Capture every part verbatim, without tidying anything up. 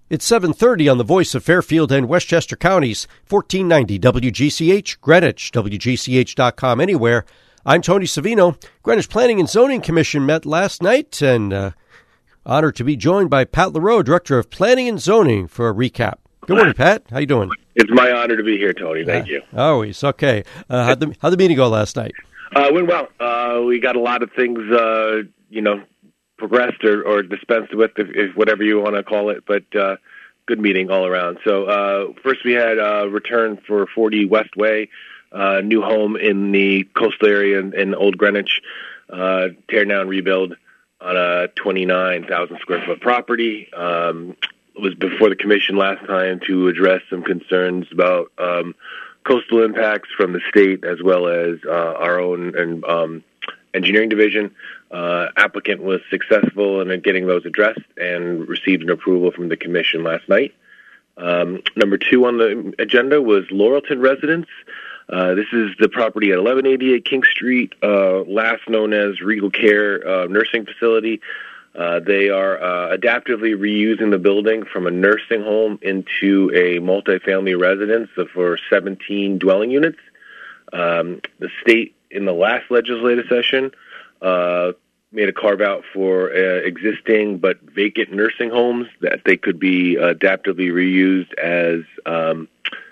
It's seven thirty on the Voice of Fairfield and Westchester Counties, fourteen ninety W G C H, Greenwich, W G C H dot com anywhere. I'm Tony Savino. Greenwich Planning and Zoning Commission met last night, and uh, honored to be joined by Pat LaRoe, Director of Planning and Zoning, for a recap. Good morning, Pat. How you doing? It's my honor to be here, Tony. Thank uh, you. Always. Okay. Uh, how'd, the, how'd the meeting go last night? Uh, went well. Uh, we got a lot of things, uh, you know, progressed or, or dispensed with, if, if whatever you want to call it, but uh, good meeting all around. So uh, first we had a uh, return for forty West Way, uh, new home in the coastal area in, in Old Greenwich, uh, tear down, rebuild on a twenty-nine thousand square foot property. Um, it was before the commission last time to address some concerns about um, coastal impacts from the state as well as uh, our own and um, engineering division. Uh, applicant was successful in getting those addressed and received an approval from the commission last night. Um, number two on the agenda was Laurelton Residence. Uh, this is the property at eleven eighty-eight King Street, uh, last known as Regal Care uh, Nursing Facility. Uh, they are uh, adaptively reusing the building from a nursing home into a multifamily residence for seventeen dwelling units. Um, the state, in the last legislative session, uh, made a carve-out for uh, existing but vacant nursing homes that they could be adaptively reused as um,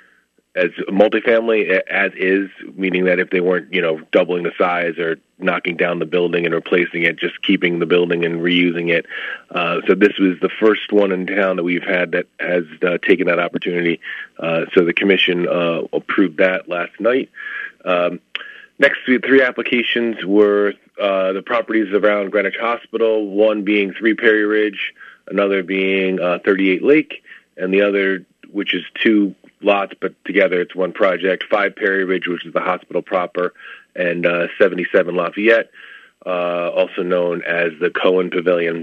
as multifamily as is, meaning that if they weren't, you know, doubling the size or knocking down the building and replacing it, just keeping the building and reusing it. Uh, so this was the first one in town that we've had that has uh, taken that opportunity. Uh, so the commission uh, approved that last night. Um, next three applications were uh, the properties around Greenwich Hospital, one being three Perry Ridge, another being uh, thirty-eight Lake, and the other, which is two lots, but together it's one project, five Perry Ridge, which is the hospital proper, and uh, seventy-seven Lafayette, uh, also known as the Cohen Pavilion.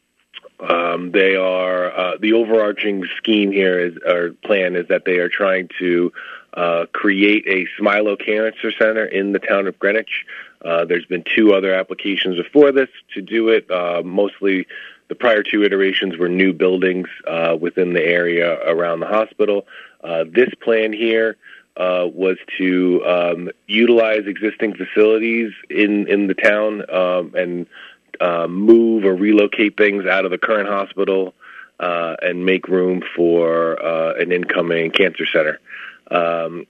Um, they are, uh, the overarching scheme here is, or plan is that they are trying to uh, create a Smilo Cancer Center in the town of Greenwich. Uh, there's been two other applications before this to do it. Uh, mostly the prior two iterations were new buildings uh, within the area around the hospital. Uh, this plan here uh, was to um, utilize existing facilities in, in the town um, and uh, move or relocate things out of the current hospital uh, and make room for uh, an incoming cancer center. Um,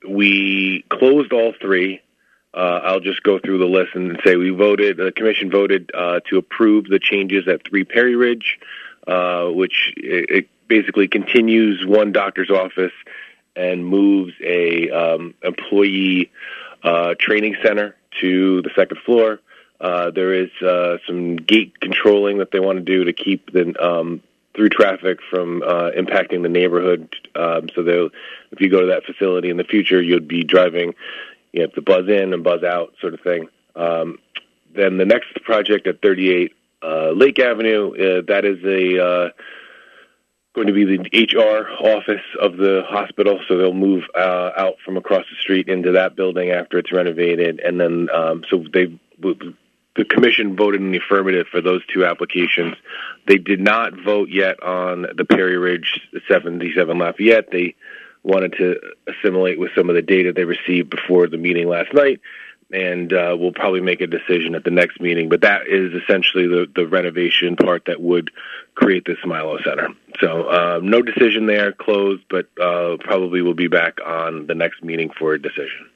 we closed all three. Uh, I'll just go through the list and say we voted, the commission voted uh, to approve the changes at three Perry Ridge, uh, which it, it basically continues one doctor's office and moves a um, employee uh, training center to the second floor. Uh, there is uh, some gate controlling that they want to do to keep the um, through traffic from uh, impacting the neighborhood. Um, so they'll, if you go to that facility in the future, you'll be driving, you have to buzz in and buzz out sort of thing. Um, then the next project at thirty-eight uh, Lake Avenue, uh, that is a uh, going to be the H R office of the hospital, so they'll move uh, out from across the street into that building after it's renovated. And then, um, so they, the commission voted in the affirmative for those two applications. They did not vote yet on the Perry Ridge seventy-seven Lafayette. They wanted to assimilate with some of the data they received before the meeting last night, and uh, we'll probably make a decision at the next meeting. But that is essentially the, the renovation part that would create the Smilo Center. So uh, no decision there, closed, but uh, probably will be back on the next meeting for a decision.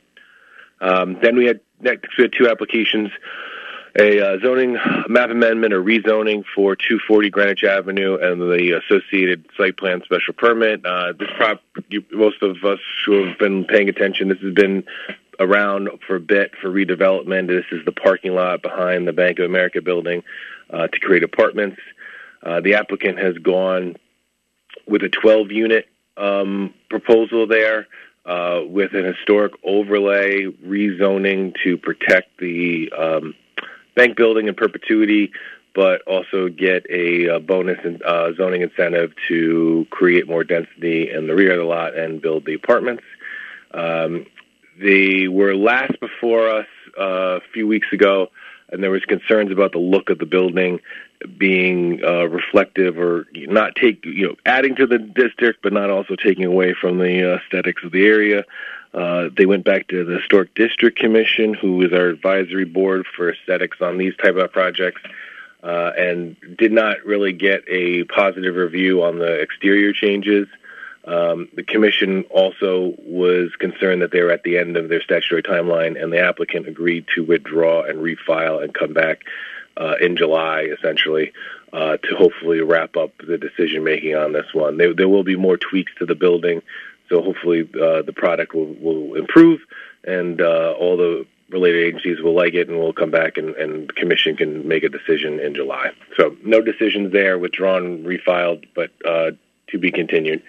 Um, then we had next we had two applications, a uh, zoning map amendment or rezoning for two forty Greenwich Avenue and the associated site plan special permit. Uh, this prop, you, most of us who have been paying attention, this has been around for a bit for redevelopment. This is the parking lot behind the Bank of America building uh, to create apartments. Uh, the applicant has gone with a twelve-unit um, proposal there uh, with an historic overlay rezoning to protect the um, bank building in perpetuity, but also get a, a bonus and uh, zoning incentive to create more density in the rear of the lot and build the apartments. Um, they were last before us uh, a few weeks ago and there was concerns about the look of the building being uh, reflective or not take, you know, adding to the district, but not also taking away from the uh, aesthetics of the area. Uh, they went back to the Historic District Commission, who is our advisory board for aesthetics on these type of projects, uh, and did not really get a positive review on the exterior changes. Um, the commission also was concerned that they were at the end of their statutory timeline, and the applicant agreed to withdraw and refile and come back uh, in July, essentially, uh, to hopefully wrap up the decision-making on this one. There, there will be more tweaks to the building, so hopefully uh, the product will, will improve, and uh, all the related agencies will like it, and we'll come back and, and the commission can make a decision in July. So no decisions there, withdrawn, refiled, but uh, to be continued.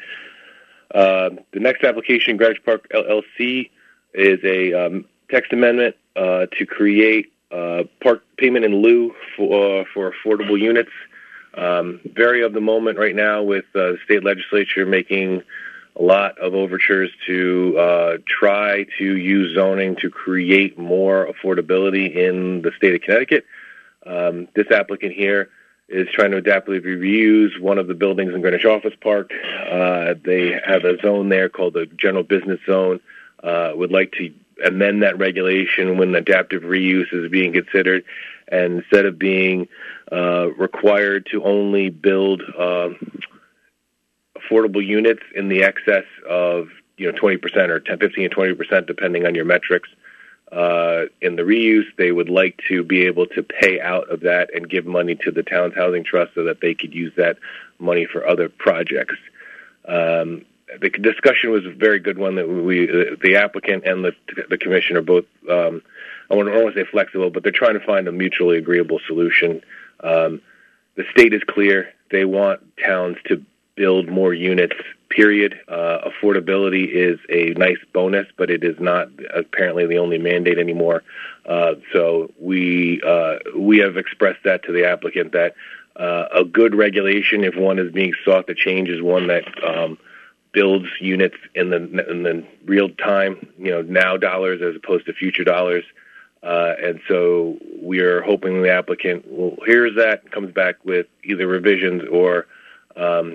Uh, the next application, Greenwich Park L L C, is a um, text amendment uh, to create uh, park payment in lieu for, uh, for affordable units. Um, very of the moment right now with uh, the state legislature making a lot of overtures to uh, try to use zoning to create more affordability in the state of Connecticut. Um, this applicant here is trying to adaptively reuse one of the buildings in Greenwich Office Park. Uh, they have a zone there called the General Business Zone. Uh, would like to amend that regulation when adaptive reuse is being considered, and instead of being uh, required to only build uh, affordable units in the excess of you know twenty percent or ten, fifteen, or twenty percent, depending on your metrics. Uh, in the reuse, they would like to be able to pay out of that and give money to the town's housing trust so that they could use that money for other projects. Um, the discussion was a very good one that we, uh, the applicant and the the commission are both, um, I don't want to say flexible, but they're trying to find a mutually agreeable solution. Um, the state is clear. They want towns to build more units, period. Uh, affordability is a nice bonus, but it is not apparently the only mandate anymore. Uh, so we uh, we have expressed that to the applicant that uh, a good regulation, if one is being sought to change, is one that um, builds units in the in the real time, you know, now dollars as opposed to future dollars. Uh, and so we are hoping the applicant will hears that, comes back with either revisions or um,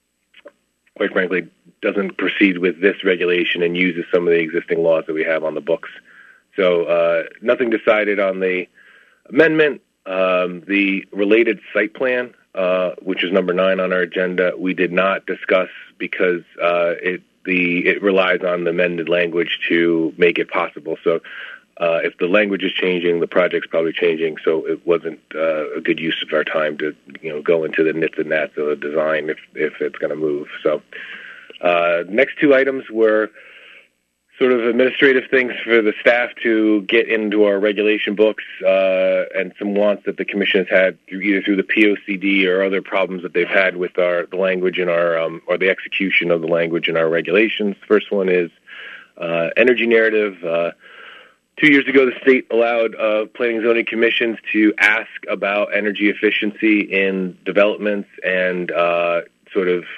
quite frankly, doesn't proceed with this regulation and uses some of the existing laws that we have on the books. So uh, nothing decided on the amendment. Um, the related site plan, uh, which is number nine on our agenda, we did not discuss because uh, it the it relies on the amended language to make it possible. So uh, if the language is changing, the project's probably changing. So it wasn't uh, a good use of our time to you know go into the nits and gnats of the design if if it's going to move. So uh, next two items were sort of administrative things for the staff to get into our regulation books uh, and some wants that the commission has had through either through the P O C D or other problems that they've had with our the language in our um, or the execution of the language in our regulations. First one is uh, energy narrative. Uh, two years ago, the state allowed uh, planning and zoning commissions to ask about energy efficiency in developments and uh, sort of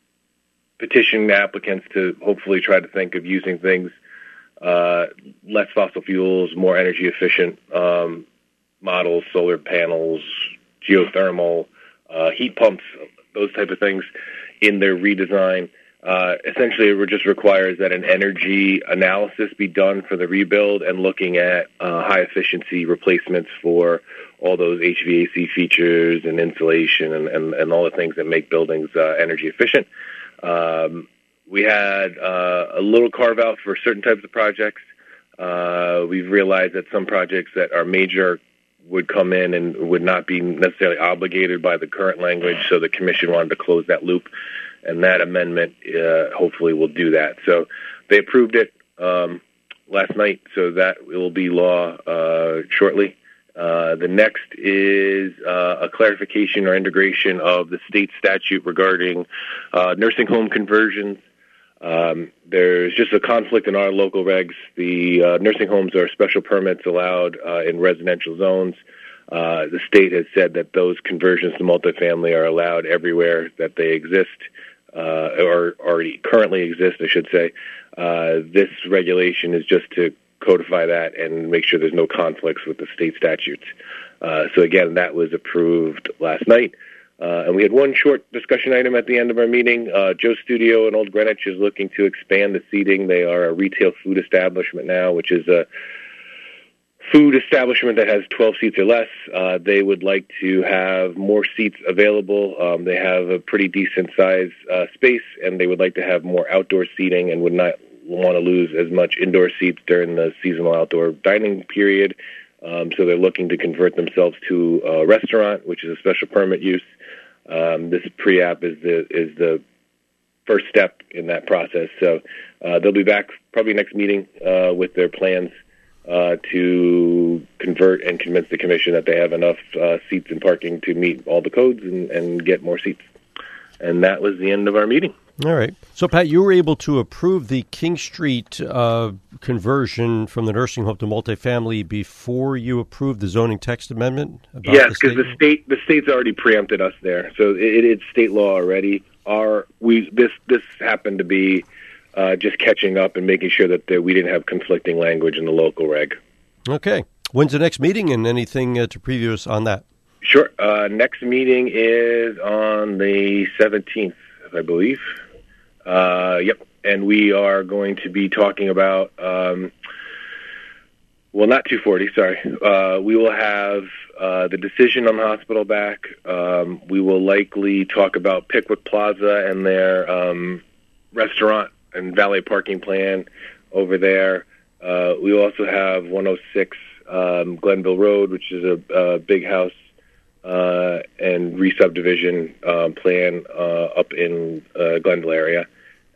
petition applicants to hopefully try to think of using things uh, less fossil fuels, more energy efficient um, models, solar panels, geothermal, uh, heat pumps, those type of things in their redesign. Uh, essentially, it just requires that an energy analysis be done for the rebuild and looking at uh, high efficiency replacements for all those H V A C features and insulation and, and, and all the things that make buildings uh, energy efficient. Um, we had uh, a little carve-out for certain types of projects. Uh, we've realized that some projects that are major would come in and would not be necessarily obligated by the current language, so the commission wanted to close that loop, and that amendment uh, hopefully will do that. So they approved it um, last night, so that will be law uh, shortly. Uh, the next is uh, a clarification or integration of the state statute regarding uh, nursing home conversions. Um, there's just a conflict in our local regs. The uh, nursing homes are special permits allowed uh, in residential zones. Uh, the state has said that those conversions to multifamily are allowed everywhere that they exist, uh, or already currently exist, I should say. Uh, this regulation is just to codify that and make sure there's no conflicts with the state statutes. Uh, so again, that was approved last night. Uh, and we had one short discussion item at the end of our meeting. Uh, Joe's Studio in Old Greenwich is looking to expand the seating. They are a retail food establishment now, which is a food establishment that has twelve seats or less. Uh, they would like to have more seats available. Um, they have a pretty decent size uh, space, and they would like to have more outdoor seating and would not want to lose as much indoor seats during the seasonal outdoor dining period. Um, so they're looking to convert themselves to a restaurant, which is a special permit use. Um, this pre-app is the is the first step in that process. So uh, they'll be back probably next meeting uh, with their plans uh, to convert and convince the commission that they have enough uh, seats and parking to meet all the codes and, and get more seats. And that was the end of our meeting. All right. So, Pat, you were able to approve the King Street uh, conversion from the nursing home to multifamily before you approved the zoning text amendment? About yes, because the, the state the state's already preempted us there, so it, it's state law already. Our we this this happened to be uh, just catching up and making sure that there, we didn't have conflicting language in the local reg. Okay. When's the next meeting, and anything uh, to preview us on that? Sure. Uh, next meeting is on the seventeenth, I believe. Uh, yep. And we are going to be talking about, um, well, not two forty, sorry. Uh, we will have uh, the decision on the hospital back. Um, we will likely talk about Pickwick Plaza and their um, restaurant and valet parking plan over there. Uh, we also have one oh six um, Glenville Road, which is a, a big house uh, and re-subdivision um, plan uh, up in uh, Glenville area.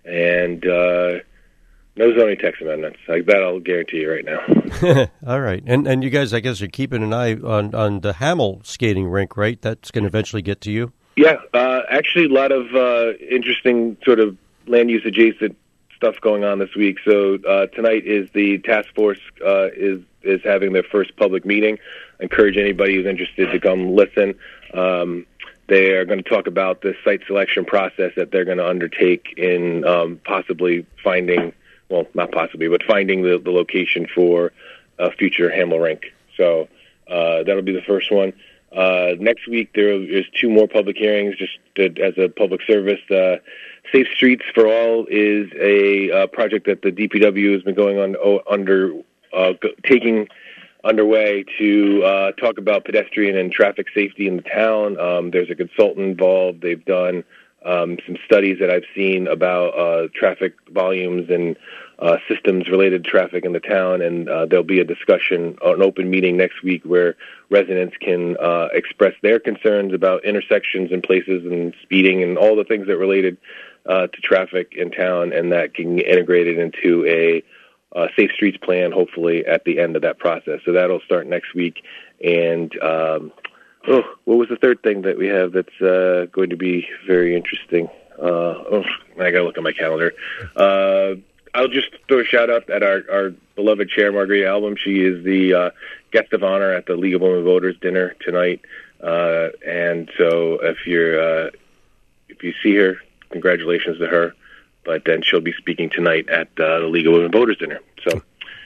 And uh, no zoning text amendments. Like that, I'll guarantee you right now. All right. And and you guys, I guess, are keeping an eye on, on the Hamel skating rink, right? That's going to eventually get to you? Yeah. Uh, actually, a lot of uh, interesting sort of land use adjacent stuff going on this week. So uh, tonight is the task force uh, is, is having their first public meeting. I encourage anybody who's interested to come listen. Um They are going to talk about the site selection process that they're going to undertake in um, possibly finding, well, not possibly, but finding the, the location for a future Hamel rink. So uh, that'll be the first one. Uh, next week, there is two more public hearings just to, as a public service. Uh, Safe Streets for All is a uh, project that the D P W has been going on oh, under, uh, taking underway to uh, talk about pedestrian and traffic safety in the town. Um, there's a consultant involved. They've done um, some studies that I've seen about uh, traffic volumes and uh, systems related to traffic in the town, and uh, there'll be a discussion, an open meeting next week where residents can uh, express their concerns about intersections and places and speeding and all the things that related uh, to traffic in town, and that can get integrated into a Uh, Safe Streets plan, hopefully, at the end of that process. So that'll start next week. And, um, oh, what was the third thing that we have that's uh, going to be very interesting? Uh, oh, I got to look at my calendar. Uh, I'll just throw a shout-out at our, our beloved chair, Margarita Album. She is the uh, guest of honor at the League of Women Voters dinner tonight. Uh, and so if you're uh, if you see her, congratulations to her. But then she'll be speaking tonight at uh, the League of Women Voters dinner. So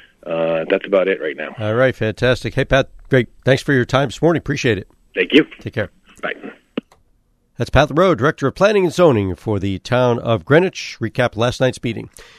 uh, that's about it right now. All right, fantastic. Hey, Pat, great. Thanks for your time this morning. Appreciate it. Thank you. Take care. Bye. That's Pat LaRoe, Director of Planning and Zoning for the town of Greenwich. Recap last night's meeting.